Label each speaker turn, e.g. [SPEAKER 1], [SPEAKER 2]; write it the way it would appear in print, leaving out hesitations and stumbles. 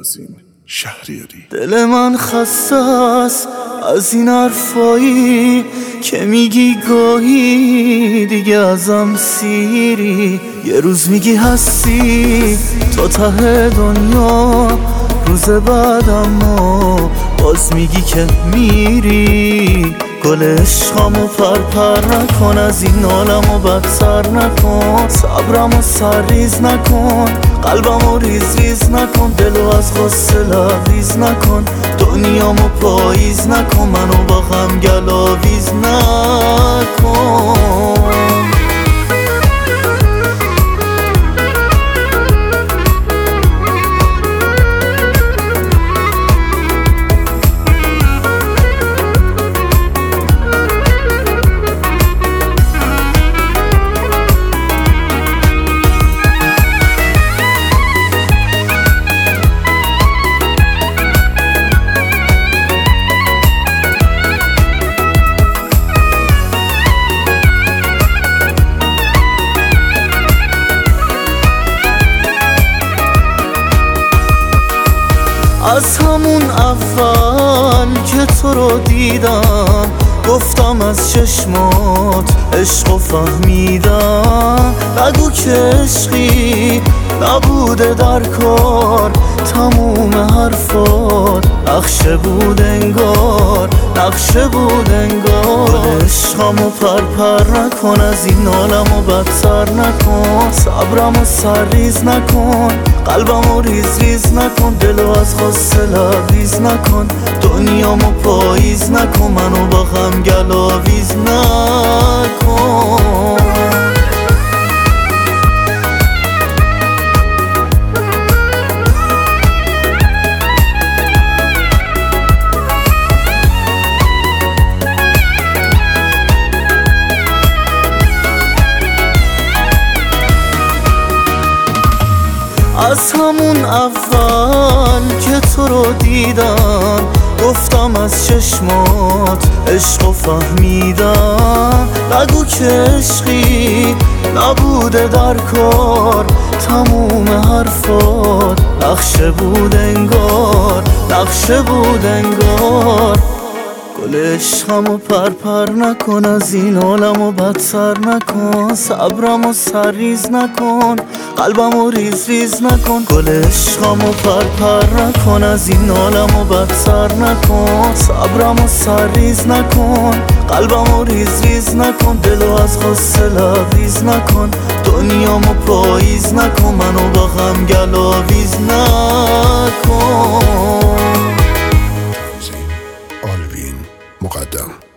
[SPEAKER 1] عظیم شهریاری.
[SPEAKER 2] دل من خسته است از این حرفایی که میگی گاهی دیگه ازم سیری. یه روز میگی هستی تا ته دنیا، روز بعد اما باز میگی که میری. گل عشقمو پر نکن، از این عالمو بدتر نکن. صبرمو سرریز نکن، قلبمو ریز نکن. دلو از غصه لبریز نکن، دنیامو پاییز نکن. منو با غم گلاویز نکن. از همون اول که تو رو دیدم گفتم از چشمات عشق و فهمیدم. نگو که عشقی نبوده در کار، تموم حرفات نقشه بود انگار، نقشه بود انگار. عشقمو پر نکن، از این عالمو بدتر نکن. صبرمو سرریز نکن، قلبمو ریز نکن. دلو از غصه لبریز نکن، دنیامو پاییز نکن. منو با غم گلاویز نکن. از همون اول که تو رو دیدم گفتم از چشمات عشق و فهمیدم. نگو که عشقی نبوده در کار، تموم حرفات نقشه بود انگار، نقشه بود انگار. گل عشقمو پر نکن، از این عالمو بدتر نکن. صبرمو سرریز نکن، قلبمو ریز نکن. گل عشقمو پر نکن، از این عالمو بدتر نکن. صبرمو سرریز نکن، قلبمو ریز نکن. دلو از غصه لبریز نکن، دنیامو پاییز نکن. منو با غم گلاویز نکن.
[SPEAKER 1] آلوین مقدم.